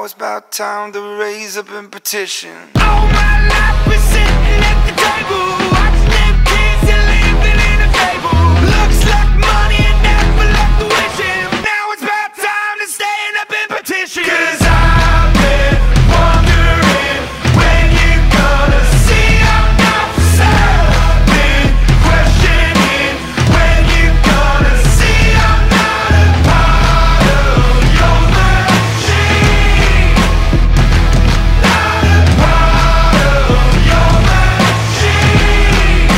it's about time to raise up and petition. All my life been sitting at the table, watching them kids and living in a fable. Looks like money and never left the wishing. Now it's about time to stand up and petition. 'Cause I've been wondering when you gonna see I'm not for sale. Been questioning when you gonna see I'm not a part of your machine. Not a part of your machine.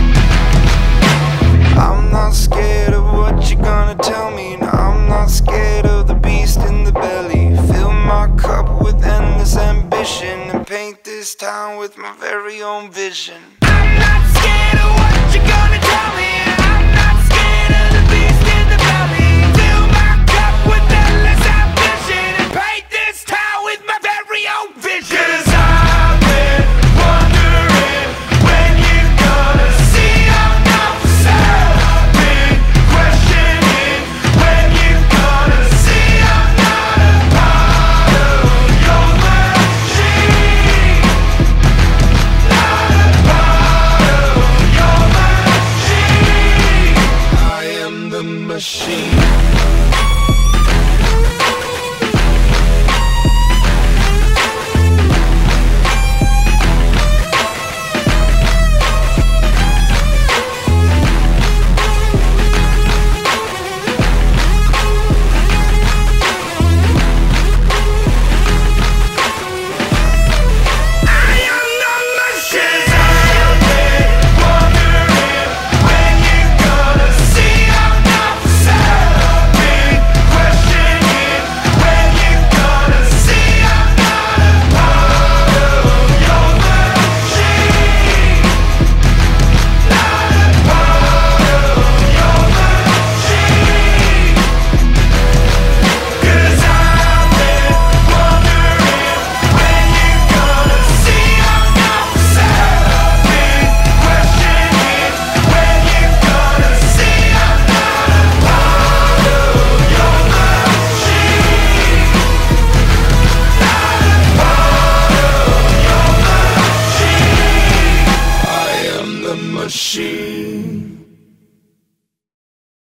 I'm not scared of what you're gonna tell me. No, I'm not scared of the beast in the belly. Fill my cup with endless ambition and paint this town with my very own vision. I'm not scared of what you're gonna tell me. I'm not scared of the beast in the belly. Fill my cup with endless ambition and paint this town with my very own vision. 'Cause I've been wondering when you gonna see I'm not for sale. Been questioning when you gonna see I'm not a part of your machine. Not a part of your machine. I am the machine.